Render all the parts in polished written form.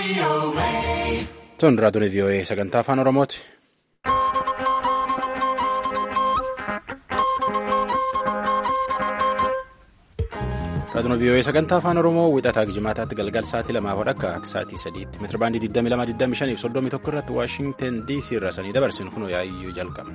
Tun raadiyoo VOA sagantaa afaan Oromooti. Raadiyoo VOA sagantaa afaan Oromoo wixataa Jimaataatti galgal sa'aatii 2:00 akka sa'aatii 3:00 meetira baandii 22, 25 fi 31 irratti Waashingtan DC irraa sanii dabarsinu kun yaayyuu jalqaba.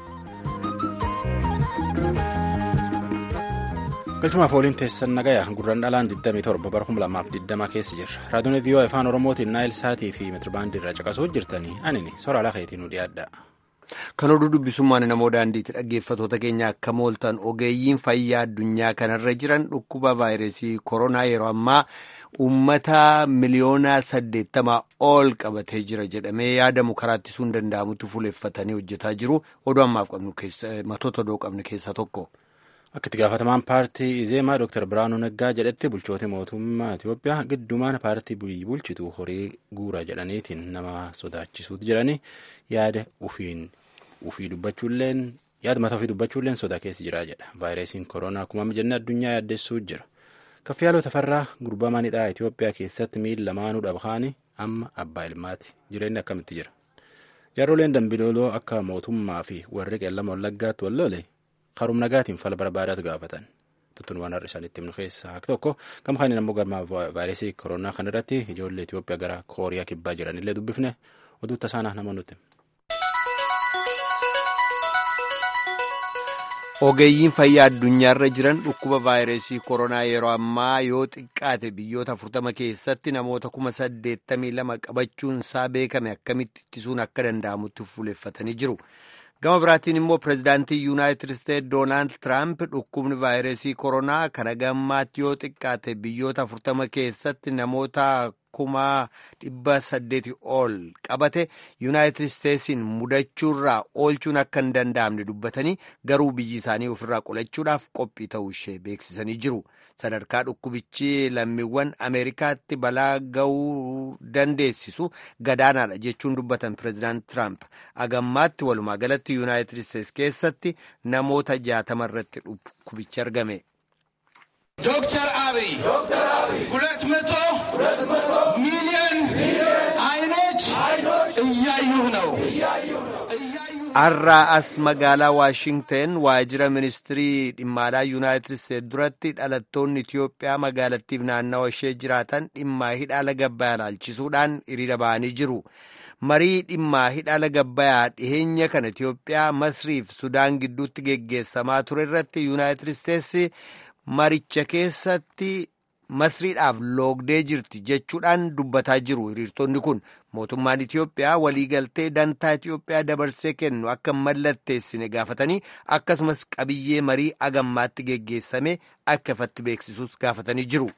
Galchumaaf waliin teessan nagayaa gurraan dhalaan 27 bara 2020 keessa jirra. Raadiyoo VOA afaan Oromootiin Naayil Saatii fi meetira baandii irraa caqasuu jirtanii anini soraa lakeetiin nu dhiyaadha. Kan oduu dubbisummaan namoo daandiitti dhaggeeffatoota keenya akka mooltan ogeeyyiin fayyaa addunyaa kanarra jiran dhukkuba vaayirasii koronaa yeroo ammaa uummata miliyoona 80 ol qabatee jira jedhamee yaadamu karaa ittisuun danda'amutti fuuleffatanii hojjetaa jiru. Oduu ammaaf qabnu matoota oduu qabnu keessaa tokko. Akka itti gaafatamaan paartii Izeemaa Dr. Biraanuu Naggaa jedhetti bulchoota mootummaa Itoophiyaa giddumaan paartii bulchitu horii guura jedhaniitiin nama sodaachisuutu jiranii yaada ufii dubbachuulleen yaada mataa ofii dubbachuulleen sodaa keessa jira jedha. Vaayirasiin koronaa akkuma jennee addunyaa yaaddessuu jira. Kaffiyaaloo Tafarraa gurbaa manidhaa Itoophiyaa keessatti miila lamaanuu dhabhaanii amma abbaa ilmaati. Jireenyi akkamitti jira? Jaarroleen Dambidooloo akka mootummaa fi warri qeellama wallaggaatti walloole qarum nagaatiin fala barbaadaatu gaafatan. Tuttuun waan har'a isaaniitti himnu keessaa akka tokko gama kaaniin ammoo gama vaayirasii koronaa kanarratti ijoollee Itoophiyaa gara Kooriyaa kibbaa jiranillee dubbifne oduu tasaanaa nama nuti. Ogeeyyiin fayyaa addunyaarra jiran dhukkuba vaayirasii koronaa yeroo ammaa yoo xiqqaate biyyoota 40 keessatti namoota 82,000 qabachuun isaa beekame akkamitti ittisuun akka danda'amutti fuuleffatanii jiru. Gama biraatiin immoo pireezidaantii Yuunaayitid Isteetsi Doonaald Tiraamp dhukkubni vaayirasii koronaa kana gammaatti yoo xiqqaate biyyoota 40 keessatti namoota 800,000 ol qabate Yuunaayitid Isteetsiin mudachuurraa oolchuun akka hin danda'amne dubbatanii garuu biyyi isaanii ofirraa qolachuudhaaf qophii ta'uu ishee beeksisanii jiru. Sadarkaa dhukkubichi lammiiwwan Ameerikaatti balaa ga'uu dandeessisu gadaanaadha jechuun dubbatan pireezidaant Tiraamp. Agammaatti walumaa galatti Yuunaayitid Isteetsi keessatti namoota 60 irratti dhukkubichi argame. ዶክተር አብይ 200 ሚሊዮን አይኖች እያዩህ ነው። Har'aa as magaalaa Waashingten waajjira ministirii dhimma alaa Yuunaayitid Isteetsi duratti dhalattoonni Itiyoophiyaa magaalattiif naannawa ishee jiraatan dhimma hidha laga Abbayyaa ilaalchisuudhaan hiriira ba'anii jiru. Marii dhimma hidha laga Abbayyaa dhiheenya kana Itiyoophiyaa Masrii fi Sudaan gidduutti geggeessamaa ture irratti Yuunaayitid Isteetsi maricha keessatti Masriidhaaf loogdee jirti jechuudhaan dubbataa jiru. Hiriirtonni kun mootummaan Itiyoophiyaa waliigaltee dantaa Itiyoophiyaa dabarsee kennu akka mallatteessine gaafatanii akkasumas qabiyyee marii agammaatti geggeessame akka ifatti beeksisuus gaafatanii jiru.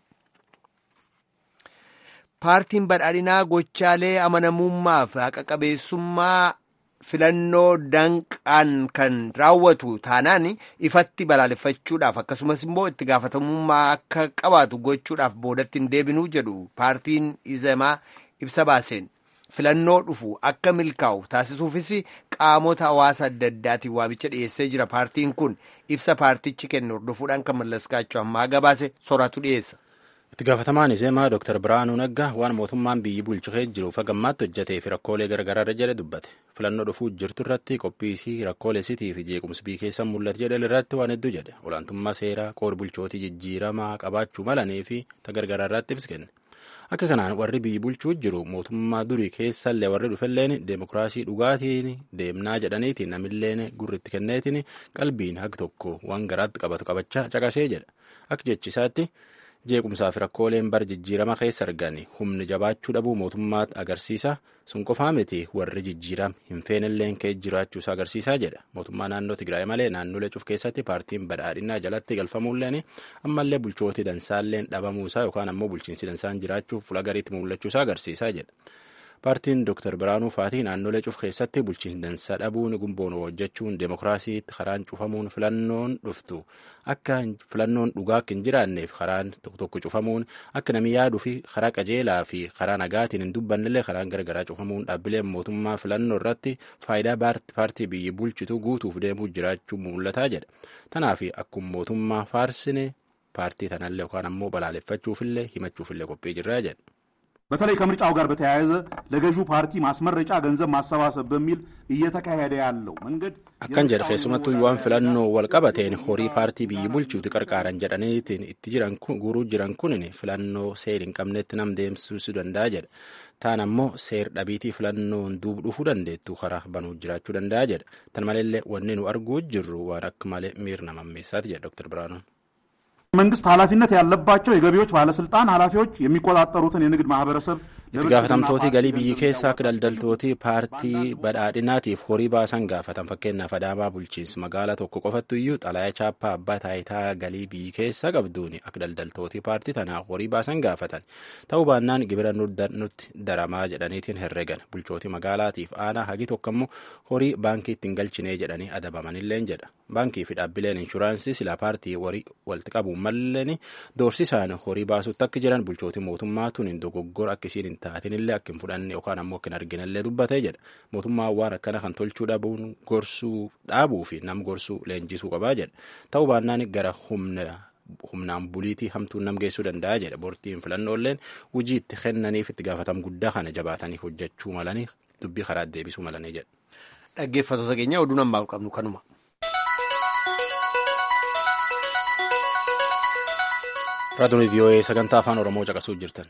Paartiin badhaadhinaa gochaalee amanamummaa fi haqa qabeessummaa filannoo danqaan kan raawwatu taanaan ifatti balaaleffachuudhaaf akkasumas immoo itti gaafatamummaa akka qabaatu gochuudhaaf boodatti hin deebinuu jedhu paartiin Izemaa ibsa baaseen filannoo dhufu akka milkaa'u taasisuufis qaamota hawaasa adda addaatiin waamicha dhiyeessee jira. Paartiin kun ibsa paartichi kennu hordofuudhaan kan mallaskaachuu ammaa gabaase sooratu dhiyeessa. Itti gaafatamaan Izeemaa Dr. Biraanuu Naggaa waan mootummaan biyyi bulchuu jiruuf hagammaatti hojjetee fi rakkoolee garaagaraa jedhe dubbate. Filannoo dhufuu jirtu irratti qophiisii rakkoolee sitii fi jeequmsi biyya keessa mul'atu jedhe irratti waan hedduu jedhe. Olaantummaa seeraa qoor bulchootii jijjiiramaa qabaachuu malanii fi garaagaraa irratti ibsa kenne. Akka kanaan warri biyyi bulchuu jiru mootummaa durii keessallee warri dhufelleen deemokiraasii dhugaatiin deemnaa jedhaniitiin namilleen gurritti kenneetiin qalbiin haq tokko waan garaatti qabatu qabachaa caqasee jedha. Akka jechisaatti jeequmsaa fi rakkooleen bar jijjiirama keessa argani humni jabaachuu dhabuu mootummaatti agarsiisa sun qofaa miti warri jijjiiram hin feenilleen kee jiraachuusaa agarsiisaa jedha. Mootummaa naannoo Tigraay malee naannolee cuuf keessatti paartiin badhaadhinaa jalatti galfamuulleen ammallee bulchooti dansaalleen dhabamuusaa yookaan ammoo bulchiinsi dansaan jiraachuuf fuula gariitti mul'achuusaa agarsiisaa jedha. Paartiin Dr. Biraanuu Faatii naannolee cuuf keessatti bulchiinsi dansaa dhabuun gumboon hojjechuun deemokiraasiitti karaan cufamuun filannoon dhuftu akka filannoon dhugaa akka hin jiraanneef karaan tokko cufamuun akka namni yaaduu fi karaa qajeelaa fi karaa nagaatiin hin dubbannellee karaan garagaraa cufamuun dhaabbileen mootummaa filannoo irratti faayidaa paartii biyyi bulchitu guutuuf deemuu jiraachuu mul'ataa jedha. Tanaaf akkuma mootummaa faarsine paartii tanallee yookaan ammoo balaaleffachuufillee himachuufillee qophii jirraa jedha. በተለይ ከምርጫው ጋር በተያያዘ ለገዢው ፓርቲ ማስመረጫ ገንዘብ ማሰባሰብ በሚል እየተካሄደ ያለው መንገድ akkan jedhe keessumattuu waan filannoo wal qabateen horii paartii biyyi bulchuuti qarqaaran jedhaniitiin itti jiran guruu jiran kunin filannoo seer hin qabnetti nam deemsisuu danda'a jedha. Taan ammoo seer dhabiitii filannoon duub dhufuu dandeettu karaa banuu jiraachuu danda'a jedha. Tan maleellee wanni nu arguu jirru waan akka malee miirna mammeessaati jedha Dr. Biraanuun. መንግስት ኃላፊነት ያለባቸው የገቢዎች ባለስልጣን ኃላፊዎች የሚቆጣጠሩትን የንግድ ማህበረሰብ itti gaafatamtooti galii biyyi keessaa akka daldaltooti paartii badhaadhinaatiif horii baasan gaafatan fakkeenyaaf Adaamaa bulchiinsi magaalaa tokko qofattu iyyuu xalayaa chaappaa abbaa taayitaa galii biyyi keessaa qabduuni akka daldaltooti paartii tanaa horii baasan gaafatan ta'uu baannaan gibira nutti daramaa jedhaniitiin herregan bulchooti magaalaatiif aanaa hagi tokko immoo horii baankii ittiin galchinee jedhanii adabamanilleen jedha. Baankii fi dhaabbileen inshuraansii silaa paartii horii walitti qabuun malleen doorsisaan horii baasutti akka jiran bulchooti mootummaa tun dogoggora akkasiin hin taatinillee akka hin fudhanne yookaan ammoo akka hin arginallee dubbatee jedha. Mootummaan waan akkana kan tolchuu dhabuun gorsuu dhaabuu fi nam gorsuu leenjisuu qabaa jedha. Ta'uu baannaan gara humnaan buliitii hamtuun nam geessuu danda'a jedha. Boortiin filannooleen hojii itti kennaniif itti gaafatam guddaa kana jabaatanii hojjechuu malanii dubbii karaa deebisuu malanii jedha. Dhaggeeffattoota keenya oduu ammaaf qabnu kanuma. Raadiyoo VOA sagantaa afaan Oromoo caqasuu jirtan.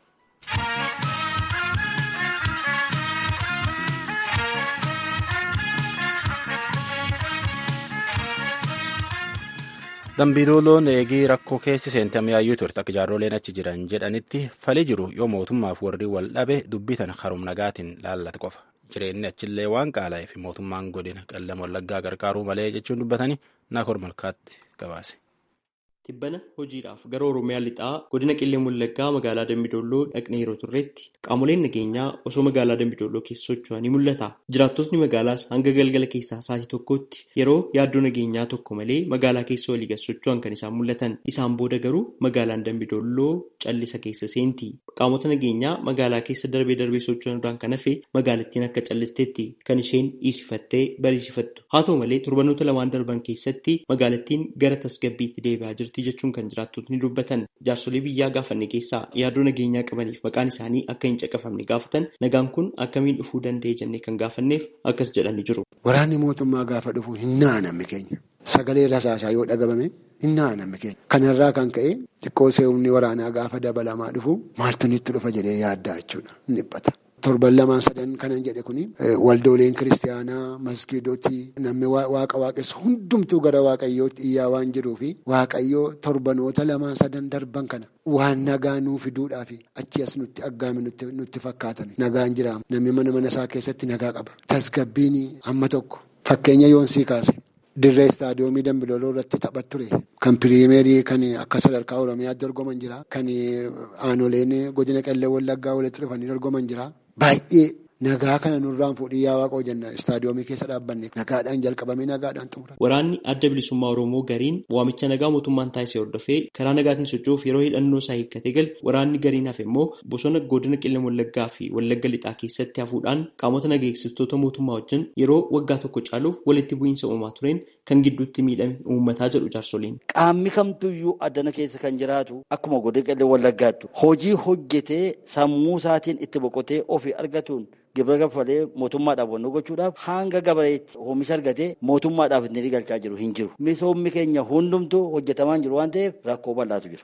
Dambiidooloon eegii rakkoo keessi seentame yaayyuu turte akka jaarroleen achi jiran jedhanitti falii jiru yoo mootummaaf warri wal dhabe dubbitan harum nagaatiin laallate qofa. Jireenyi achillee waan qaala'eef mootummaan godina Qellem Wallaggaa gargaaruu malee jechuun dubbatanii Naakor Malkaatti gabaase. Tibbana hojiidhaaf gara Oromiyaa lixaa godina Qellem Wallaggaa magaalaa Dambidolloo dhaqnee yeroo turreetti qaamoleen nageenyaa osoo magaalaa Dambidolloo keessa socho'anii mul'ata. Jiraattotni magaalaas hanga galgala keessaa sa'aatii tokkotti yeroo yaaddoo nageenyaa tokko malee magaalaa keessa walii gad socho'an kan isaan mul'atan. Isaan booda garuu magaalaan Dambidolloo callisa keessa seenti. Qaamota nageenyaa magaalaa keessa darbee socho'uudhaan kan hafe magaalattiin akka callisteetti kan isheen dhiisifattee barisiifattu. Haa ta'u malee torbanoota lamaan darban keessatti magaalattiin gara tasgabbiitti deebi'aa jirti jechuun kan jiraattotni dubbatan. Jaarsolee biyyaa gaafanne keessaa yaaddoo nageenyaa qabaniif maqaan isaanii akka hin caqafamne gaafatan nagaan kun akkamiin dhufuu danda'e jennee kan gaafanneef akkas jedhanii jiru. Waraanni mootummaa gaafa dhufu hin naanamne keenya. Sagalee rasaasaa yoo dhagabame hin naanamne keenya. Kanarraa kan ka'e xiqqoo seewumni waraanaa gaafa dabalamaa dhufu maaltu nutti dhufa jedhee yaaddaa jechuudha. Ni dhiphata. Torban lamaan sadan kanan jedhe kuni waldooleen kiristaanaa masgiidootii namni waaqa waaqessu hundumtuu gara waaqayyootti iyyaa waan jiruufi waaqayyoo torbanoota lamaan sadan darban kana waan nagaa nuu fiduudhaafi achi as nutti aggaame nutti fakkaatan nagaan jira namni mana isaa keessatti nagaa qaba. Tasgabbiin amma tokko fakkeenya yoonsii kaase. Dirree istaadiyoomii Dambidooloo irratti taphat ture. Kan piriimeerii kan akka sadarkaa Oromiyaatti dorgoman jira. Kan aanoleen godina Qellem Wallaggaa walitti dhufanii dorgoman jira. Baay'ee nagaa kana nurraan fuudhii yaa waaqoo jenna istaadiyoomii keessa dhaabbanne nagaadhaan jalqabamee nagaadhaan xumura. Waraanni adda bilisummaa Oromoo gariin waamicha nagaa mootummaan taasisee hordofee karaa nagaatiin socho'uuf yeroo hidhannoo isaa hiikkatee gale waraanni gariin hafe immoo bosona godina Qellem Wallaggaa fi Wallagga Lixaa keessatti hafuudhaan qaamota nageessitoota mootummaa wajjin yeroo waggaa tokko caaluuf walitti bu'iinsa uumaa tureen kan gidduutti miidhame uummataa jedhu jaarsoliin. Qaamni kamtuyyuu addana keessa kan jiraatu akkuma godina Qellem Wallaggaattu hojii hojjetee sammuu isaatiin itti boqotee ofii argatuun gibira gaffalee mootummaadhaaf wanno gochuudhaaf hanga gabareetti oomisha argatee mootummaadhaaf inni galchaa jiru hin jiru. Misoomni keenya hundumtuu hojjetamaan jiru waan ta'eef rakkoo bal'aatu jiru.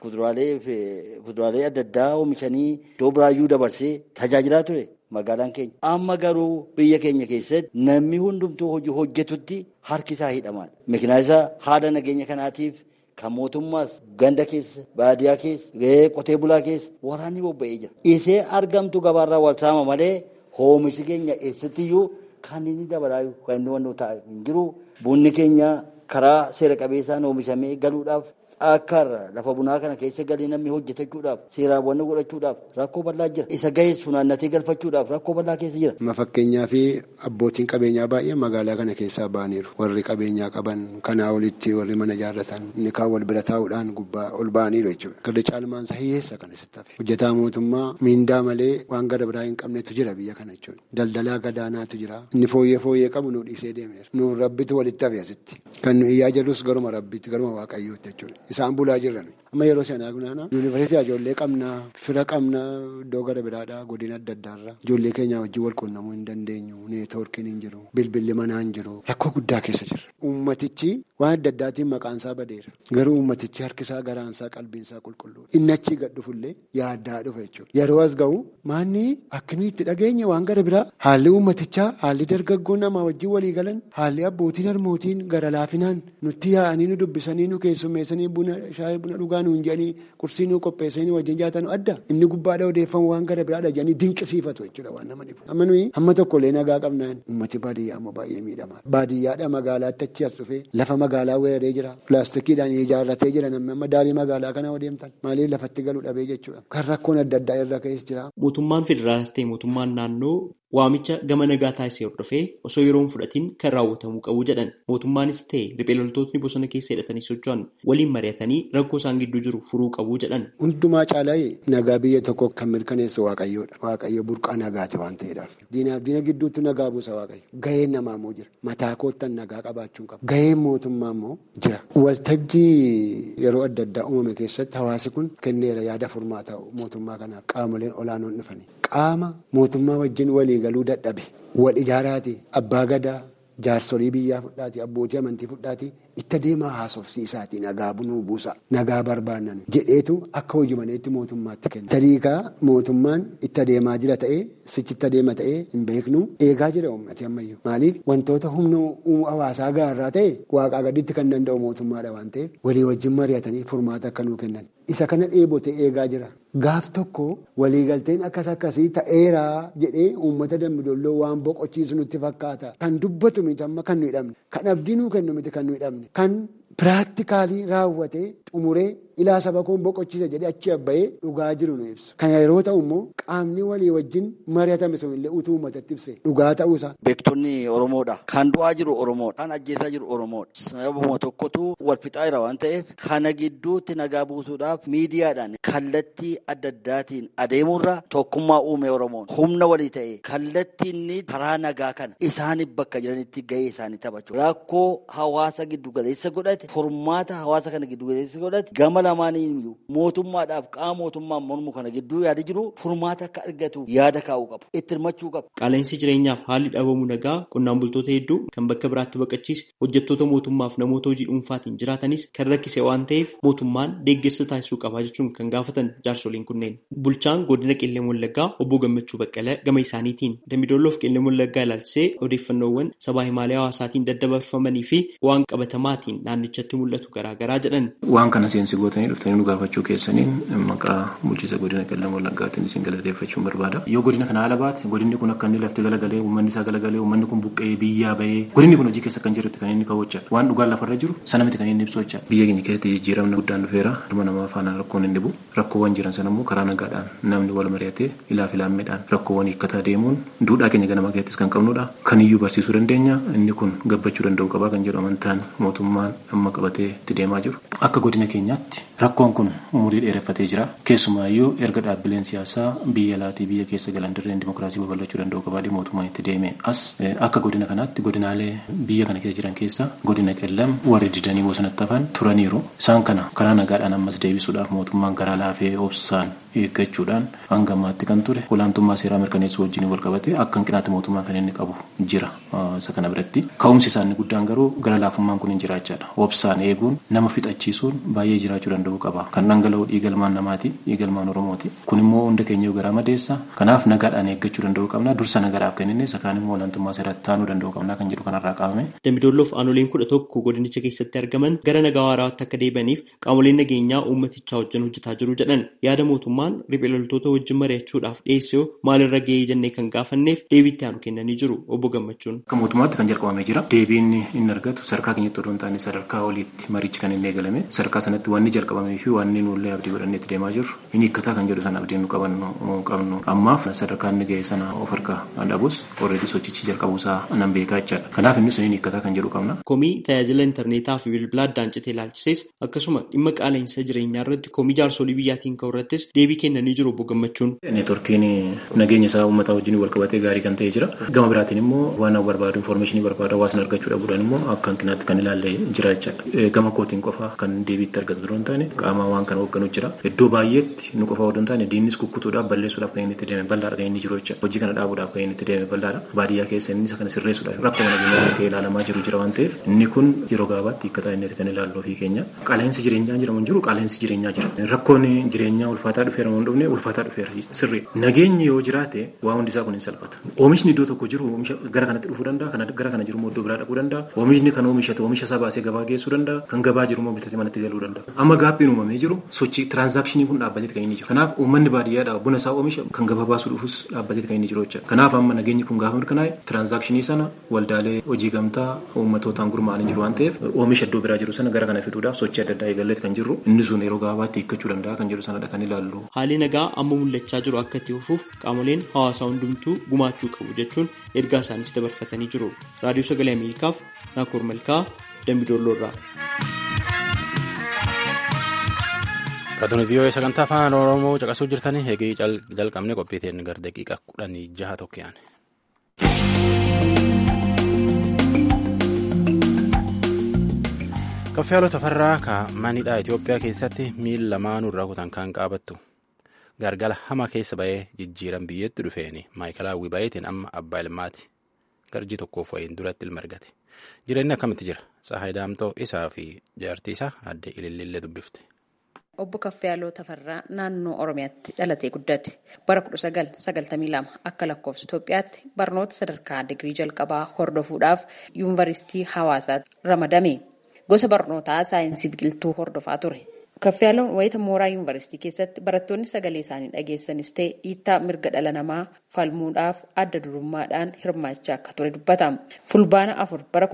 Kuduraalee adda addaa oomishanii iddoo biraayyuu dabarsee tajaajilaa ture magaalaan keenya. Amma garuu biyya keenya keessatti namni hundumtuu hojii hojjetutti harki isaa hidhamaadha. Makiinaa isaa haala nageenya kanaatiif kan mootummaas ganda keessa baadiyyaa keessa qotee bulaa keessa waraanni bobba'ee jira. Isee argamtu gabaarraa wal saama malee. Oomishi keenya eessattiyyuu kan inni dabalaa kan inni wantoota ta'e hin jiru. Bunni keenya karaa seera qabeessaan oomishamee galuudhaaf akkaarra lafa bunaa kana keessa galee namni hojjetachuudhaaf seeraawwan godhachuudhaaf rakkoo bal'aa jira. Isa ga'ees funaannatee galfachuudhaaf rakkoo bal'aa keessa jira. Fakkeenyaa fi abbootiin qabeenyaa baay'ee magaalaa kana keessaa ba'aniiru. Warri qabeenyaa qaban kanaa olitti warri mana ijaarratan inni kaan wal bira taa'uudhaan gubbaa ol ba'aniiru jechuudha. Garri caalmaansa hiyyeessa kana sitti hafe. Hojjetaa mootummaa miindaa malee waan gara biraa hin qabnetu jira biyya kana jechuudha. Daldalaa gadaanaatu jira. Inni fooyyee qabu nu dhiisee deemeera. Nu rabbitu walitti hafe asitti. Kan nu iyyaa jirrus garuma rabbitti garuma waaqayyootti jechuudha. isaan bulaa jiran. Amma yeroo sanaa gunaana yuunivarsiitii ijoollee qabna, fira qabna, iddoo gara biraadhaa godina adda addaarraa ijoollee keenya wajjin wal quunnamuu hin dandeenyu, neetwoorkiin hin jiru, bilbilli manaa hin jiru, rakkoo guddaa keessa jirra. Uummatichi waan adda addaatiin maqaan isaa badeera. Garuu uummatichi harkisaa, garaansaa, qalbiinsaa qulqulluudha. Inni achii gad dhufullee yaaddaa dhufa jechuudha. Yeroo as ga'u maanni akkanuma itti dhageenya waan gara biraa haalli uummatichaa, haalli dargaggoon namaa wajjin walii galan, haalli abbootiin harmootiin gara laafinaan nutti yaa'anii nu dubbisanii nu keessummeessanii shaayii buna dhugaa nuun jedhanii qursii nu qopheessanii wajjin jaatan adda. Inni gubbaadha odeeffamu waan gara biraadha jedhanii dinqisiifatu jechuudha waan nama dhibu. Amma nuyi hamma tokkollee nagaa qabnaan uummati baadiyyaa amma baay'ee miidhama. Baadiyyaadha magaalaatti achi as dhufee lafa magaalaa weeraree jira. Pilaastikiidhaan ijaarratee jira namni amma daarii magaalaa kana adeemtan maaliif lafatti galuu dhabee jechuudha. Kan rakkoon adda addaa irra keessa jira. Mootummaan federaalis ta'e mootummaan naannoo waamicha gama nagaa taasisee hordofee osoo yeroon fudhatiin kan raawwatamuu qabu jedhan. Mootummaanis ta'e riphee loltootni bosona keessa hidhatanii socho'an waliin mari'atanii rakkoo isaan gidduu jiru furuu qabu jedhan. Hundumaa caalaa nagaa biyya tokko kan mirkaneessu Waaqayyoodha. Waaqayyo burqaa nagaati waan ta'eedhaaf. Diinaaf diina gidduutti nagaa buusa Waaqayyo. Gaheen namaa immoo jira. Mataa koottan nagaa qabaachuun qaba. Gaheen mootummaa immoo jira. Waltajjii yeroo adda addaa uumame keessatti hawaasi kun kenneera yaada furmaata mootummaa kanaaf qaamoleen olaanoon dhufani. Qaama mootummaa wajjin walii galuu dadhabe wal ijaaraati abbaa gadaa jaarsolii biyyaa fudhaati abbootii amantii fudhaati itti deemaa haasofsiisaati nagaa bunuu buusa nagaa barbaannan jedheetu akka hojii maneetti mootummaatti kenna. Tariikaa mootummaan itti deemaa jira ta'ee sichi itti deema ta'ee hin beeknu eegaa jira uummati ammayyuu. Maaliif wantoota humna hawaasaa gaarraa ta'e waaqaa gaditti kan danda'u mootummaadha waan ta'eef walii wajjin mari'atanii furmaata akka nuu kennan. Isa kana dheebote eegaa jira. Gaaf tokko waliigalteen akkas akkasii ta'eeraa jedhee uummata Dambidolloo waan boqochiisu nutti fakkaata. Kan dubbatu miti amma kan nuyi dhabne. Kan abdii nuu kennu miti kan nuyi dhabne. Kan piraaktikaalii raawwatee xumuree ilaa saba koon boqochiisa jedhee achi abba'ee dhugaa jiru nu ibsu. Kana yeroo ta'u immoo qaamni walii wajjin mari'atame sun illee utuu uummatatti ibse dhugaa ta'uusa. Beektonni Oromoodha. Kan du'aa jiru Oromoodha. Kan ajjeesaa jiru Oromoodha. Sababuma tokkotu wal fixaa jira waan ta'eef kana gidduutti nagaa buusuudhaaf miidiyaadhaan kallattii adda addaatiin adeemurra tokkummaa uume Oromoon humna walii ta'e kallattiin karaa nagaa kana isaaniif bakka jiranitti gahee isaanii taphachuu rakkoo hawaasa giddu galeessa godhate furmaata hawaasa kana giddu galeessa godhate gama lamaaniin mootummaadhaaf qaama mootummaan mormu kana gidduu yaada jiru furmaata akka argatu yaada kaa'uu qabu itti hirmachuu qabu. Qaala'insi jireenyaaf haalli dhabamuu nagaa qonnaan bultoota hedduu kan bakka biraatti baqachiise hojjettoota mootummaaf namoota hojii dhuunfaatiin jiraatanis kan rakkise waan ta'eef mootummaan deeggarsa taasisuu qaba jechuun kan gaafatan jaarsoliin kunneen. Bulchaan godina Qeellam Wallaggaa obbo Gammachuu Baqqalee gama isaaniitiin Dambidolloof Qeellam Wallaggaa ilaalchisee odeeffannoowwan sabaa himaalee hawaasaatiin daddabarfamanii fi waan qabatamaatiin naannichatti mul'atu garaagaraa jedhan. Waan kana seensi gootanii dhuftanii nu gaafachuu keessaniin maqaa bulchiinsa godina Qeellam Wallaggaatiin isin galateeffachuun barbaada. Yoo godina kana haala baate godinni kun akka inni lafti galagalee uummanni isaa galagalee uummanni kun buqqee biyyaa bahee godinni kun hojii keessa kan jirutti kan inni kawwachaa waan dhugaan lafarra jiru sana miti kan inni ibsu jecha biyya keenya keessatti jijjiiramni guddaan dhufeera dhuma namaa faana rakkoon hin dhibu rakkoowwan jiran sana immoo karaa nagaadhaan namni wal mari'atee ilaaf ilaammeedhaan rakkoowwan hiikkataa deemuun duudhaa keenya ganama keessattis kan qabnudha kan iyyuu barsiisuu dandeenya inni kun gabbachuu danda'u qabaa kan jedhu amantaan mootummaan amma qabatee itti deemaa jiru. Akka godina keenyaatti rakkoon kun umurii dheereffatee jira keessumaayyuu erga dhaabbileen siyaasaa biyya alaatii biyya keessa galan dirreen dimokiraasii babal'achuu danda'u qabaadhi mootummaan itti deeme as akka godina kanaatti godinaalee biyya kana keessa jiran keessa godina Qeellam warri didanii bosonatti hafan turaniiru isaan kana karaa nagaadhaan ammas deebisuudhaaf mootummaan garaa laafee obsaan eeggachuudhaan hanga ammaatti kan ture olaantummaa seeraa mirkaneessuu wajjin wal qabate akka hanqinaatti mootummaan kan inni qabu jira isa kana biratti ka'umsi isaanii guddaan garuu gara laafummaan kun hin jiraachaadha obsaan eeguun nama fixachiisuun baay'ee jiraachuu danda'u qaba kan dhangala'u dhiigalmaan namaati dhiigalmaan oromooti kun immoo hunda keenya garaa madeessa kanaaf nagaadhaan eeggachuu danda'u qabna dursa nagaadhaaf kennine isa kaan immoo olaantummaa seeratti taanuu danda'u qabna kan jedhu kanarraa qabame. Dambidolloof aanoleen 11 godinicha keessatti argaman gara nagaa waaraatti akka deebaniif qaamoleen nageenyaa uummatichaa wajjin hojjetaa jiru jedhan yaada mootummaan riphee loltoota wajjin mari'achuudhaaf dhiyeessee maalirra gahee jennee kan gaafanneef deebiitti aanu kennanii jiru obbo Gammachuun. Akka mootummaatti kan jalqabamee jira deebiin inni argatu sadarkaa keenyatti odoo hin taane sadarkaa oliitti marichi kan inni eegalame sadarkaa sanatti wanni jalqabamee fi wanni nullee abdii godhannee itti deemaa jirru inni hiikkataa kan jedhu sana abdiin nu qabnu ammaaf sadarkaa inni gahee sana of harka dhabus already sochichi jalqabuusaa nan beekaa jechaadha kanaaf inni sun hiikkataa kan jedhu qabna. Komii tajaajila intarneetaa fi bilbilaa addaan citee ilaalchises akkasuma dhimma qaala'insa jireenyaa irratti komii jaarsolii biyyaatiin ka'u irrattis deebii deebii kennanii jiru obbo Gammachuun. Neetworkiin nageenya isaa uummataa wajjin wal qabatee gaarii kan ta'e jira. Gama biraatiin immoo waan barbaadu information barbaadu hawaasni argachuu dhabuudhaan immoo akka hanqinaatti kan ilaalle jira jechuudha. Gama kootiin qofa kan deebiitti argatu duraan taane qaama waan kana hoogganu jira. Iddoo baay'eetti nu qofa odoo hin taane diinnis kukkutuudhaaf balleessuudhaaf kan inni itti deeme bal'aadha kan inni jiru jechuudha. Hojii kana dhaabuudhaaf kan inni itti deeme bal'aadha. Baadiyyaa keessa inni isa kana sirreessuudhaaf rakkoo nageenyaa kan ilaalamaa jira waan ta'eef inni kun yeroo gabaabaatti hiikkataa inni kan ilaallu ofii keenya. Qaala'insi jireenyaa jiramu jiru qaala'insi jireenyaa jira. Rakkoon jireenyaa ulfaataa dhufeera waan dhufne ulfaataa dhufeera sirrii. Nageenyi yoo jiraate waa hundi isaa kun hin salphata. Oomishni iddoo tokko jiru oomisha gara kanatti dhufuu danda'a. Kan gara kana jiru immoo iddoo biraa dhaquu danda'a. Oomishni kan oomishate oomisha isaa baasee gabaa geessuu danda'a. Kan gabaa jiru immoo bitatee manatti galuu danda'a. Amma gaabbiin uumamee jiru sochii tiraansaakshinii kun dhaabbateet kan inni jiru. Kanaaf uummanni baadiyyaadhaa buna isaa oomisha kan gabaa baasuu dhufus dhaabbateet kan inni jiru jechuudha. Kanaaf amma nageenyi kun gaafa mirkanaa'e tiraansaakshinii sana waldaalee hojii gamtaa uummatootaan gurmaa'anii jiru waan ta'eef oomisha iddoo biraa jiru sana gara kana fiduudhaaf sochii adda addaa eegalleet kan jirru inni sun yeroo gabaabaatti hiikkachuu danda'a kan jedhu sanadha kan ilaallu. Haalli nagaa amma mul'achaa jiru akka itti fufuuf qaamoleen hawaasaa hundumtuu gumaachuu qabu jechuun ergaa isaanis dabarfatanii jiru. Raadiyoo Sagalee Ameerikaaf Naakoor Malkaa Dambidoolloorraa. Raadiyoo VOA sagantaa afaan Oromoo caqasuu jirtanii eegee jalqabne qophiiteen gara daqiiqaa 16 tokkoon. Kaffiyaalota Tafarraa manidhaa Itoophiyaa keessatti miila lamaanuu irraa kutan kan qabattu. Gargala hama keessa ba'ee jijjiiran biyyatti dhufeeni maayikalaawwii baay'eetiin amma abbaa ilmaati. Garjii tokkoof wayiin duratti ilma argate. Jireenyi akkamitti jira? Tsahaay Daamtoo isaa fi jaartii isaa aadde Ilillillee dubbifte. Obbo Kaffiyaaloo Tafarraa naannoo Oromiyaatti dhalatee guddate. Bara 1992 akka lakkoofsa Itoophiyaatti barnoota sadarkaa digirii jalqabaa hordofuudhaaf yuunivarsiitii Hawaasaatti ramadame. Gosa barnootaa saayinsii biqiltuu hordofaa ture. Kaffiyaaloon wayita mooraa yuunivarsiitii keessatti barattoonni sagalee isaanii dhageessanis ta'e dhiittaa mirga dhala namaa falmuudhaaf adda durummaadhaan hirmaachaa akka ture dubbatama. Fulbaana 4 bara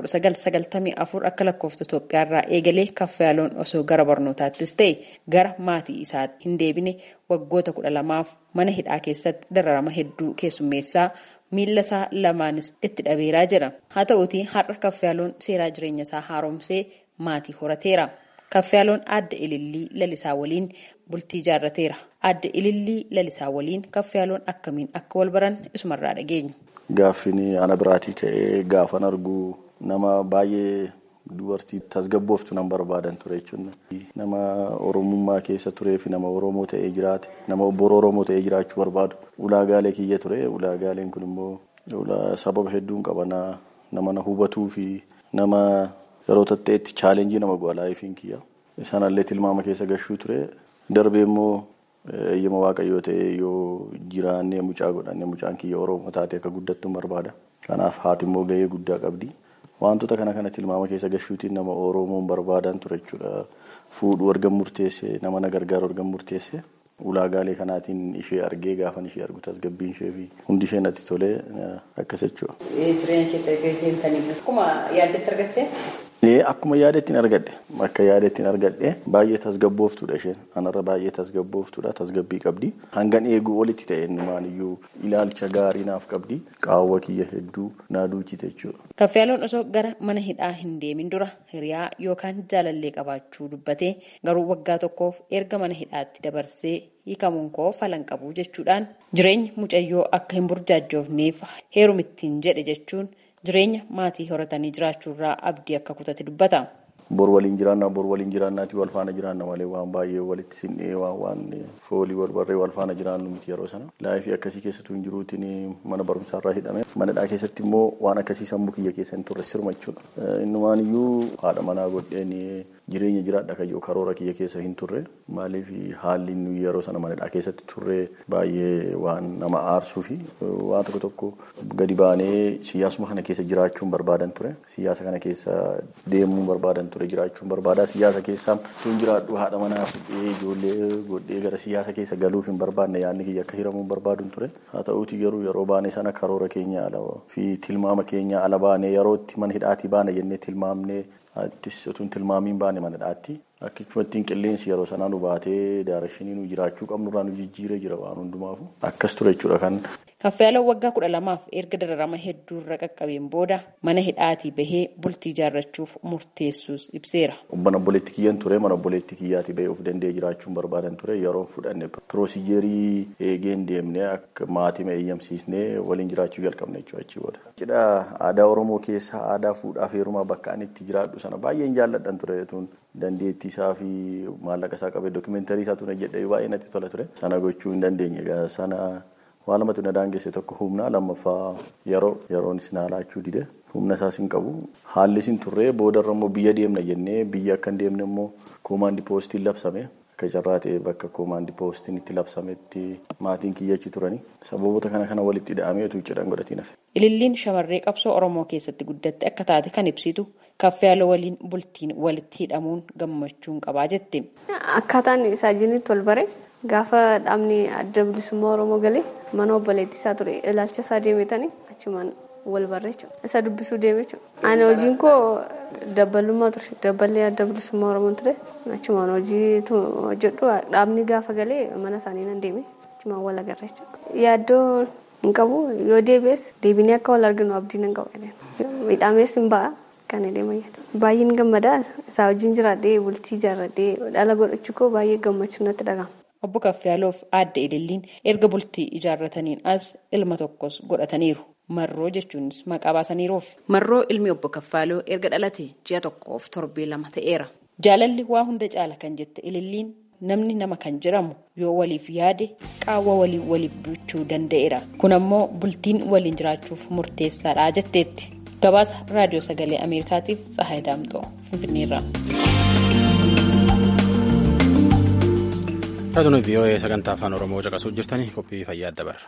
1994 akka lakkoofsa Itoophiyaarraa eegalee Kaffiyaaloon osoo gara barnootaattis ta'e gara maatii isaatti hin deebine waggoota 12 mana hidhaa keessatti dararama hedduu keessummeessaa miila isaa lamaanis itti dhabeeraa jira. Haa ta'uutii har'a Kaffiyaaloon seeraa jireenya isaa haaromsee maatii horateera. Kaffiyaaloon aadde Ilillii Lalisaa waliin bultii ijaarrateera. Aadde Ilillii Lalisaa waliin Kaffiyaaloon akkamiin akka wal baran isumarraa dhageenya. Gaaffiin ana biraatii ka'ee gaafan argu nama baay'ee dubartii tasgabbooftu nan barbaadan ture jechuudha. Nama Oromummaa keessa turee fi nama Oromoo ta'ee jiraate, nama obboroo Oromoo ta'ee jiraachuu barbaadu. Ulaagaalee kiyya ture. Ulaagaaleen kun immoo sababa hedduun qabana nama na hubatuu fi nama yeroo tatta'etti chaalenjii nama go'a laayifiin kiyya. Sanallee tilmaama keessa gashuu ture. Darbee immoo eeyyama waaqayyoo ta'ee yoo jiraannee mucaa godhanne mucaan kiyya Oromoo taate akka guddattuun barbaada. Kanaaf haati immoo gahee guddaa qabdi. Wantoota kana tilmaama keessa gashuutiin nama Oromoon barbaadan ture jechuudha. Fuudhuu argan murteesse, nama na gargaaru argan murteesse. Ulaagaalee kanaatiin ishee argee gaafan ishee argu tasgabbiin ishee fi hundi ishee natti tolee akkas jechuudha. Jireenya keessa eeggatanii akkuma yaaddetti argattee? Akkuma yaadettiin argadhe. Akka yaadettiin argadhe baay'ee tasgabbooftuudha isheen. Anarra baay'ee tasgabbooftuudha. Tasgabbii qabdi. Hangan eeguu olitti ta'e maaliyyuu ilaalcha gaarii naaf qabdi. Qaawwa kiyya hedduu naa duuchite jechuudha. Kaffiyaaloon osoo gara mana hidhaa hin deemin dura hiriyaa yookaan jaalallee qabaachuu dubbatee garuu waggaa tokkoof erga mana hidhaatti dabarsee hiikamuun koo falan qabu jechuudhaan jireenyi mucayyoo akka hin burjaajjoofneef heerumittiin jedhe jechuun jireenya maatii horatanii jiraachuurraa abdii akka kutate dubbata. Bor waliin jiraannaati wal faana jiraanna malee waan baay'ee walitti sinnee waan foolii wal barree wal faana jiraannu miti yeroo sana. Laayifii akkasii keessattuu hin jiruutiin mana barumsaarraa hidhame. Manadhaa keessatti immoo waan akkasii sammuu kiyya keessa hin turre sirma jechuudha. Innumaan iyyuu haadha manaa godheen jireenya jiraadha kayyoo karoora kiyya keessa hin turre. Maaliif haalli nuyi yeroo sana manadhaa keessatti turre baay'ee waan nama aarsuu fi waan tokko gadi baanee siyaasuma kana keessa jiraachuun barbaadan ture. Siyaasa kana keessa deemuun barbaadan ture jiraachuun barbaadaa siyaasa keessaa tun jiraadhu haadha manaa fudhee ijoollee godhee gara siyaasa keessa galuuf hin barbaanne yaadni kiyya akka hiramuun barbaaduun ture. Haa ta'uuti garuu yeroo baane sana karoora keenya ala fi tilmaama keenya ala baane yeroo itti mana hidhaatii baane jennee tilmaamnee utun tilmaamiin baane mana hidhaatti Akkichumattiin qilleensi yeroo sanaa nu baatee daarashinii nu jiraachuu qabnurraa nu jijjiiree jira waan hundumaafu akkas ture jechuudha kan. Kaffayaaloo waggaa 12 erga dararama hedduurra qaqqabeen booda mana hidhaatii bahee bultii ijaarrachuuf murteessuus ibseera. Mana obboleettii kiyyaan ture mana obboleettii kiyyaatii bahee of danda'ee jiraachuun barbaadan ture yeroo fudhanne piroozijeerii eegeen deemnee akka maatii eeyyamsiisnee waliin jiraachuu jalqabne jechuudha achi booda. Cidha aadaa Oromoo keessaa aadaa fuudhaa fi heerumaa bakka ani itti jiraadhu sana baay'een jaalladhan ture tun dandeettii isaa fi maallaqa isaa qabee dookimeentarii isaa tun jedhee baay'ee natti tola ture. Sana gochuu hin dandeenye sana. Waan lamatu na daangesse tokko humna lammaffaa yeroon isin haalaachuu dide humna isaas hin qabu haalli isin turree boodarra immoo biyya deemna jennee biyya akka hin deemne immoo koomaandii poostiin labsame akka carraa ta'e bakka koomaandii poostiin itti labsametti maatiin kiyyachi turani sababoota kana walitti hidhamee utuu cidhaan godhatiin hafe. Ililliin shamarree qabsoo Oromoo keessatti guddatte akka taate kan ibsitu Kaffayaaloo waliin bultiin walitti hidhamuun gammachuun qabaa jette. Akkaataan isaa jinitti wal bare. Gaafa dhaabni adda bilisummaa Oromoo galee mana obboleettii isaa ture ilaalcha isaa deemetanii achumaan wal barreechu isa dubbisuu deemechu. Ani hojiin koo dabbalummaa ture dabballee adda bilisummaa Oromoo ture achumaan hojii hojjedhu dhaabni gaafa galee mana isaanii nan deeme achumaan wal agarreechu. Yaaddoo hin qabu yoo deebi'es deebinee akka wal arginu abdii nan qabu. Midhaamees hin ba'a kan deemaa yaada. Baay'een gammadaa isaa hojiin jiraadhee bultii ijaarradhee dhala godhachuu koo baay'ee gammachuu natti dhagahama. Obbo Kaffayaaloof aadde Ililliin erga bultii ijaarrataniin as ilma tokkos godhataniiru. Marroo jechuunis maqaa baasaniiruuf. Marroo ilmi obbo Kaffayaaloo erga dhalate ji'a tokkoof torbee 2 ta'eera. Jaalalli waa hunda caala kan jette Ililliin namni nama kan jedhamu yoo waliif yaade qaawwa waliif duuchuu danda'eera. Kun ammoo bultiin waliin jiraachuuf murteessaadha jetteetti. Gabaasa Raadiyoo Sagalee Ameerikaatiif Tsahaay Daamxoo Finfinneerraa. Raadiyoo VOA sagantaa afaan Oromoo caqasuu jirtanii qophii fayyaa dabarra.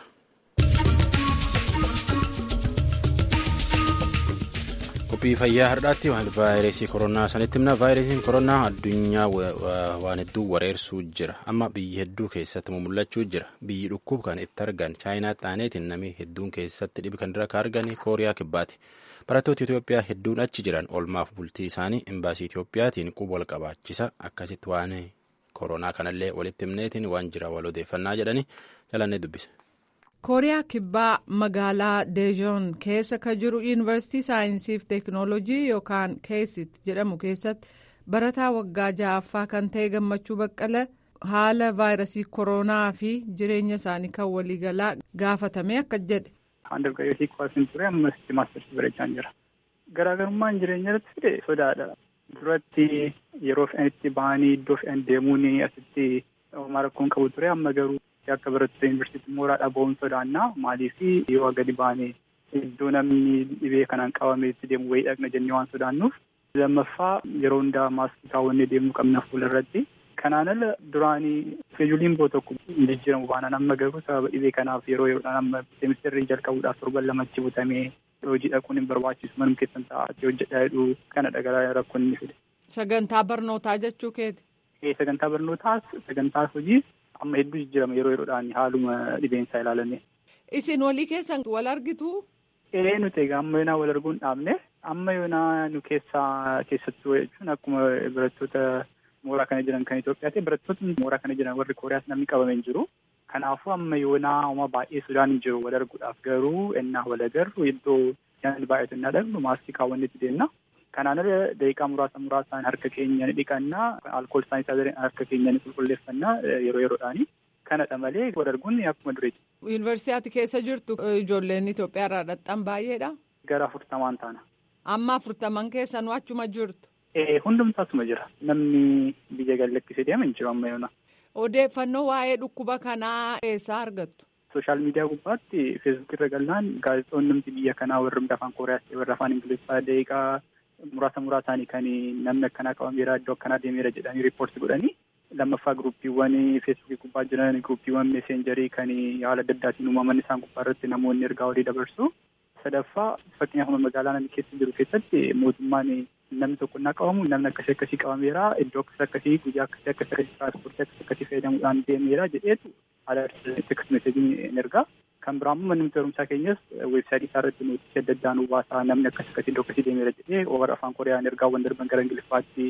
Qophii fayyaa har'aatti waan vaayirasii koronaa sanitti himna. Vaayirasiin koronaa addunyaa waan hedduu wareersuu jira. Amma biyyi hedduu keessatti mul'achuu jira. Biyyi dhukkub kan itti argan Chaayinaa xaaneetiin namni hedduun keessatti dhibi kan dura argan Kooriyaa Kibbaati. Barattoota Itoophiyaa hedduun achi jiran oolmaaf bultii isaanii imbaasii Itoophiyaatiin quba wal qabaachisa akkasitti waan koronaa kanallee walitti himneetiin waan jira wal odeeffannaa jedhanii jalannee dubbise. Kooriyaa Kibbaa magaalaa Deejoon keessa ka jiru Yuunivarsiitii Saayinsii fi Teekinooloojii yookaan Keesit jedhamu keessatti barataa waggaa 6ffaa kan ta'e Gammachuu Baqqala haala vaayirasii koronaa fi jireenya isaanii kan waliigalaa gaafatame akka jedhe. Andargaggeessii kuwaasin ture ammas maastarsi barachaa jira. Garaagarummaan jireenya irratti fide sodaadha. Duratti yeroo fe'anitti bahanii iddoo fe'an deemuun asitti homaa rakkoon qabu ture amma garuu akka barattoota yuunivarsiitii mooraadhaa bahuun sodaannaa maaliif yoo gadi bahanii iddoo namni dhibee kanaan qabameetti deemu wayii dhaqna jennee waan sodaannuuf lammaffaa yeroo hundaa maaskii kaawwannee deemuu qabna fuula irratti. Kanaan ala duraanii feejuliin boo tokko jijjiiramu baanaan amma garuu sababa dhibee kanaaf yeroodhaan amma seemisterrii jalqabuudhaaf 2 lamatti butamee hojii dhaquun hin barbaachisu manuma keessan taa'aatti hojjedhaa jedhu kana dhagaraa rakkoon inni fide. Sagantaa barnootaa jechuu keeti? Sagantaa barnootaas hojii amma hedduu jijjiirama yeroodhaan haaluma dhibeensaa ilaalame. Isin walii keessan wal argitu? Nuti egaa amma yoonaa wal arguu hin dhaabne amma yoonaa nu keessattuu jechuun akkuma barattoota mooraa kana jiran kan Itoophiyaati barattoota mooraa kana jiran warri Kooriyaas namni qabame hin jiru. Kanaafuu amma yoonaa uma baay'ee sodaan hin jiru wal arguudhaaf garuu ennaa wal agarru iddoo yaadni baay'atu innaa dhaqnu maaskii kaawwannetti deemna. Kanaan ala daqiiqaa muraasaan harka keenya ni dhiqannaa alkool saanitaayizariin harka keenya ni qulqulleeffannaa yeroodhaani. Kanadha malee wal arguun akkuma dureeti. Yuunivarsiitii keessa jirtu ijoolleen Itoophiyaa irraa dhaqxan baay'eedha? Gara 40 taana. Amma 40 keessanuu achuma jirtu? Hundumtaasuma jira. Namni biyya gallakkisee deema hin jiru amma yoona. Odeeffannoo waa'ee dhukkuba kanaa eessaa argattu? Sooshaal miidiyaa gubbaatti feesbuuk irra galnaan gaazexoonni biyya kanaa warri afaan Kooriyaas warri afaan Ingiliffaa daqiiqaa muraasaanii kan namni akkanaa qabameera iddoo akkanaa deemeera jedhanii riippoortii godhanii lammaffaa gruuppiiwwan feesbuukii gubbaa jiran gruuppiiwwan meeseenjarii kan haala adda addaatiin uumaman isaan gubbaa irratti namoonni ergaa walii dabarsu. Sadaffaa fakkeenyaaf magaalaa namni keessa jiru keessatti mootummaan namni tokko innaa qabamu namni akkasii qabameera iddoo akkasii guyyaa akkasii tiraanspoortii akkasii fayyadamuudhaan deemeera jedheetu haala teekst meeseejiin ergaa. Kan biraa immoo manni barumsaa keenyas weebsaayitii isaa irratti nootisii adda addaan baasaa namni akkasii iddoo akkasii deemeera jedhee warra afaan Kooriyaan ergaawwan darban gara Ingiliffaatti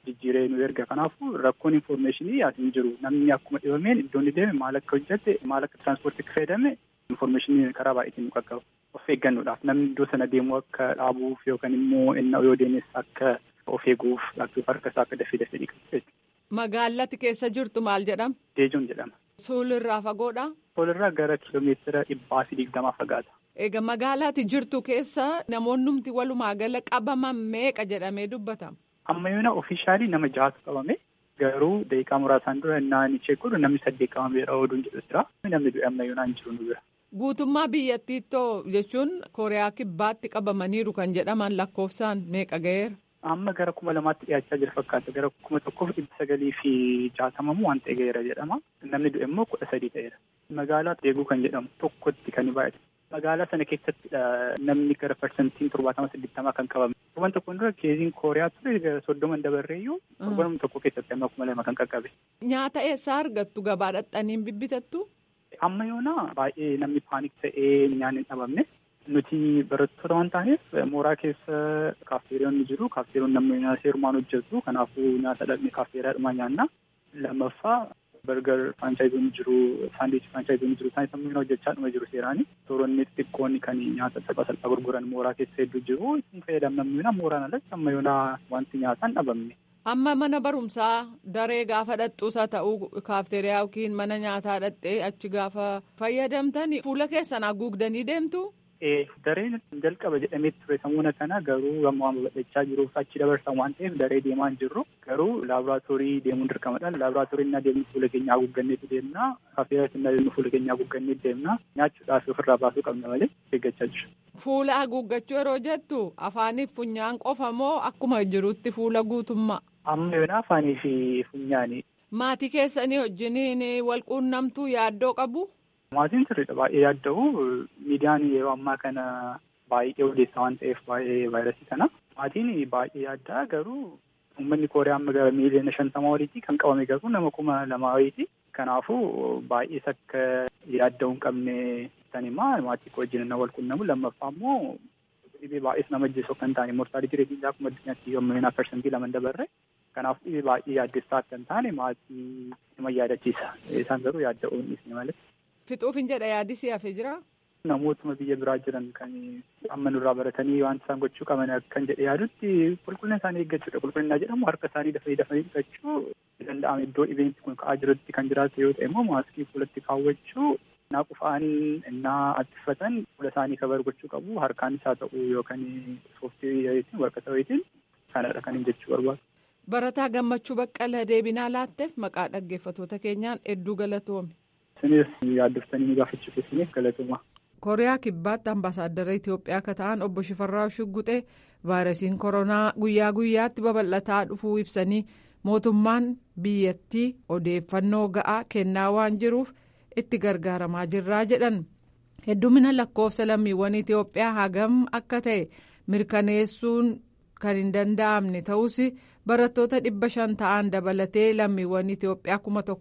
jijjiiree nu erga. Kanaafuu rakkoon infoormeeshinii as hin jiru. Namni akkuma dhibameen iddoon deeme maal akka hojjette maal akka tiraanspoortii akka fayyadame infoormeeshinii karaa baay'eetiin nu qaqqaba. Of eeggannoodhaaf namni iddoo sana deemu akka dhaabuuf yookaan immoo inni yoo deemes akka of eeguuf harka isaa akka dafee dhiqatu. Magaalatti keessa jirtu maal jedhama? Deejoon jedhama. Suulirraa fagoodha? Suulirraa gara kiiloomeetira 120 fagaata. Egaa magaalaatti jirtu keessa namoonnumti walumaa gala qabaman meeqa jedhamee dubbatama? Amma yoona ofiishaalii nama 6tu qabame garuu daqiiqaa muraasaan dura naani cheekudhu namni 8 qabameera oduun jedhu jira. Namni du'e amma yoonaan jiru nu bira. Guutummaa biyyattiittoo jechuun Kooriyaa Kibbaatti qabamaniiru kan jedhaman lakkoofsaan meeqa ga'eera? Amma gara 2,000 dhiyaachaa jira fakkaata. Gara 1,960 waan ta'e ga'eera jedhama. Namni du'e immoo 13 ta'eera. Magaalaa Deeguu kan jedhamu tokkotti kan baay'ate. Magaalaa sana keessatti namni gara parsantiin 70-80 kan qabame. Torban tokkoon dura keeziin Kooriyaa ture 30 dabarreeyyuu torban tokko keessatti amma 2,000 kan qaqqabe. Nyaata eessaa argattu gabaa dhaqxanii bibitattu? Amma yoona baay'ee namni paanik ta'ee nyaanni hin dhabamne. Nuti barattoota waan taaneef mooraa keessa kaafteeriyoonni jiru. Kaafteeriyoon namni seerumaan hojjetu. Kanaafuu nyaata dhaqne kaafteeriyaadhumaa nyaanna. Lammaffaa bargar firaanchaayizoon jiru, saandiichi firaanchaayizoon jiru. Isaanis ammoo hojjechaadhuma jiru seeraani. Tooronni xixiqqoonni kan nyaata salphaa gurguran mooraa keessa hedduu jiru. Isin fayyadamnamnu yoona mooraan alatti amma yoona wanti nyaataan dhabamne. Amma mana barumsaa daree gaafa dhaqxuusaa ta'uu kaafteeriyaa yookiin mana nyaataa dhaqxee achi gaafa fayyadamtan fuula keessan haguugdanii deemtu? Dareen jalqaba jedhamee ture sammuna kana garuu amma waan babal'achaa jiruuf achi dabarsan waan ta'eef daree deemaa hin jirru. Garuu laaboraatoorii deemuun dirqamadha. Laaboraatoorii innaa deemnu fuula keenya haguugganneetu deemna. Kaafteeriyaatti innaa deemnu fuula keenya haguugganneetu deemna. Nyaachuudhaaf ofirraa baasuu qabna malee eeggachaa jiru. Fuula haguuggachuu yeroo jettu afaaniif funyaan qofa moo akkuma jirutti fuula guutummaa? Amma yoona afaanii fi funyaani. Maatii keessanii wajjiniin wal quunnamtuu yaaddoo qabu? Maatiin sirriidha baay'ee yaadda'u. Miidiyaan yeroo ammaa kana baay'ee odeessaa waan ta'eef baay'ee vaayirasii kana. Maatiin baay'ee yaaddaa garuu uummanni Kooriyaa amma gara miiliyoona 50 waliiti kan qabame garuu nama 2,000 wayiiti. Kanaafuu baay'ees akka yaadda'uu hin qabne tanimaa maatii koo wajjin wal quunnamu. Lammaffaa immoo dhibee baay'ees nama ajjeessu kan taane mortaalitii reetiin akkuma addunyaatti yommuu 2% dabarre. Kanaaf dhibee baay'ee yaaddessaa akka hin taane maatii nama yaadachiisa. Isaan garuu yaadda'uu hin dhiisne malee. Fixuuf hin jedha yaadisii hafee jira? Namootuma biyya biraa jiran kan amma nurraa baratanii waan isaan gochuu qaban kan jedhe yaadutti qulqullina isaanii eeggachuudha. Qulqullina jedhamu harka isaanii dafanii dhiqachuu danda'ama. Iddoo dhibeen kun ka'aa jirutti kan jiraatu yoo ta'e immoo maaskii fuulatti kaawwachuu innaa qufaan innaa attifatan fuula isaanii kabar gochuu qabu. Harkaan isaa ta'uu yookaan sooftii warqata wayitiin kanadha kan hin jechuu barbaadu. Barataa Gammachuu Baqqalee deebinaa laatteef maqaa dhaggeeffattoota keenyaan hedduu galatoomi. Isinis yaaddoftanii gaafachuu keessaniif galatooma. Kooriyaa Kibbaatti ambaasaaddara Itoophiyaa akka ta'an obbo Shifarraa Shugguxee vaayirasiin koronaa guyyaa guyyaatti babal'ataa dhufuu ibsanii mootummaan biyyattii odeeffannoo ga'aa kennaa waan jiruuf itti gargaaramaa jirraa jedhan. Heddumina lakkoofsa lammiiwwan Itoophiyaa hagam akka ta'e mirkaneessuun kan hin danda'amne ta'us barattoota 500 ta'an dabalatee lammiiwwan Itoophiyaa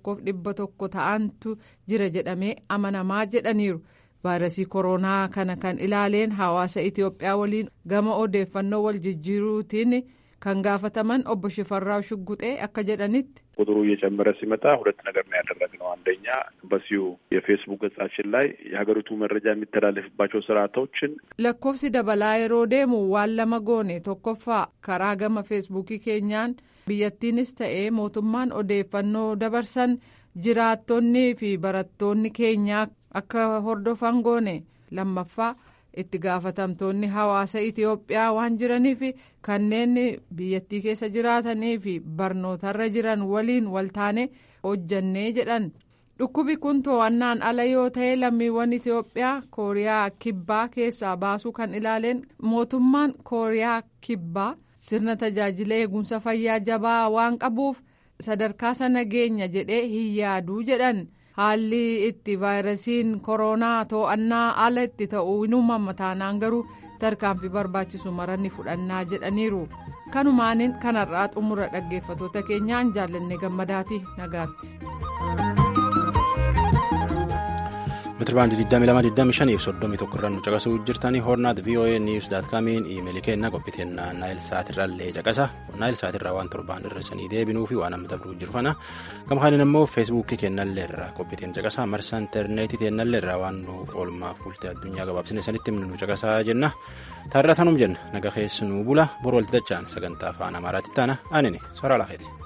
1,100 ta'antu jira jedhamee amanamaa jedhaniiru. Vaayirasii koronaa kana kan ilaaleen hawaasa Itoophiyaa waliin gama odeeffannoo wal jijjiiruutiin kan gaafataman obbo Shifarraa Shugguxee akka jedhanitti. ቁጥሩ እየጨመረ ሲመጣ ሁለት ነገር ነው ያደረግነው። አንደኛ በሲዩ የፌስቡክ ገጻችን ላይ የሀገሪቱ መረጃ የሚተላለፍባቸው ስርዓቶችን lakkoofsi dabalaa yeroo deemu waan lama goone tokkoffaa karaa gama feesbuukii keenyaan biyyattiinis ta'ee mootummaan odeeffannoo dabarsan jiraattonnii fi barattoonni keenyaa akka hordofan goone. Lammaffaa itti gaafatamtoonni hawaasa Itoophiyaa waan jiraniif kanneen biyyattii keessa jiraatanii fi barnootarra jiran waliin waltaane hojjannee jedhan. Dhukkubi kun to'annaan ala yoo ta'e lammiiwwan Itoophiyaa Kooriyaa Kibbaa keessaa baasuu kan ilaaleen mootummaan Kooriyaa Kibbaa sirna tajaajila eegumsa fayyaa jabaa waan qabuuf sadarkaa sana geenya jedhee hin yaaduu jedhan. Haalli itti vaayirasiin koronaa to'annaa ala itti ta'uu inuma mataanaan garuu tarkaanfii barbaachisu maranni fudhannaa jedhaniiru. Kanumaaniin kanarraa xumura dhaggeeffattoota keenyaan jaallanne gammadaati nagaatti. Meetirbaandii 2225 fi 31 irraa nu caqasuu jirtanii hornaat voanews.comiin iimeelii kenna qophiteennaa naayil saatirraallee caqasa naayil saatirraa waan torbaan irreessanii deebinuu fi waan amma dabruu jiru kana gamkaaniin immoo feesbuukii kennallee irraa qophiteen caqasa marsa intarneetii teennallee irraa waan nu oolmaaf bultee addunyaa gabaabsine sanitti nu caqasaa jenna taarraa tanum jenna naga keessi nu bula bor walti dachaan sagantaa afaan amaaraatti taana anini soraa lafeeti.